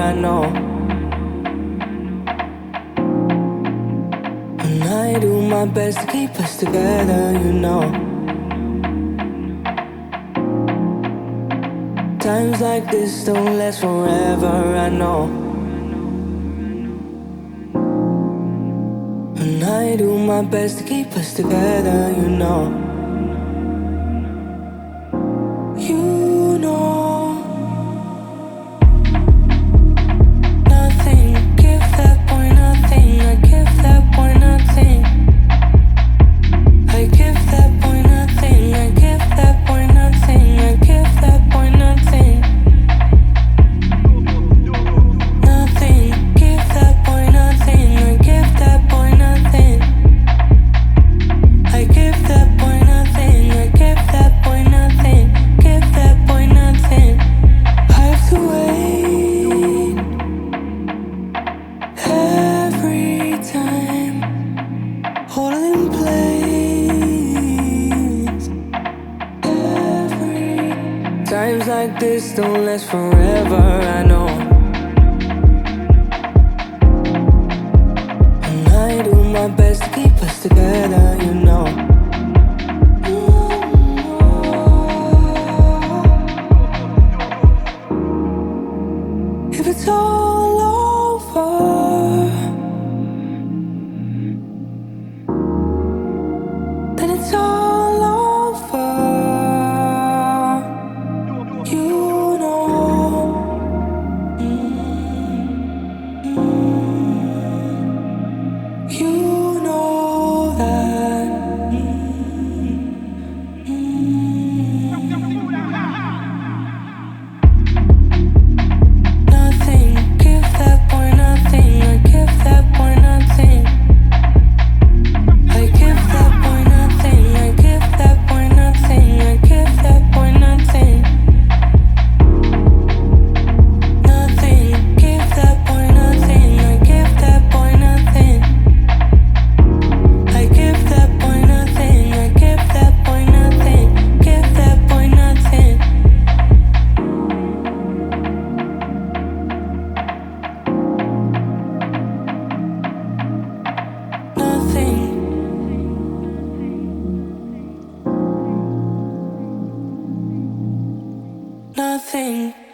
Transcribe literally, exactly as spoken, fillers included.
I know. And I do my best to keep us together, you know. Times like this don't last forever, I know. And I do my best to keep us together, you know. You know, nothing, give that boy nothing. I give that boy nothing. I give that boy nothing. I give that boy nothing. I give that boy nothing. Nothing, give that boy nothing. I give that boy nothing. I give that boy nothing. I give that boy nothing. Give that boy nothing. I have to wait every time, holding place. Every times like this don't last forever, I know. And I do my best to keep us together, you know. If it's all over, then it's all over. You know, you know that. Nothing, give that boy nothing. I give that boy nothing. I give that boy nothing. I give that boy nothing. I give that boy nothing. Nothing, give that boy nothing. I give that boy nothing. I give that boy nothing. I give that boy nothing. Give that boy nothing. Nothing. Nothing.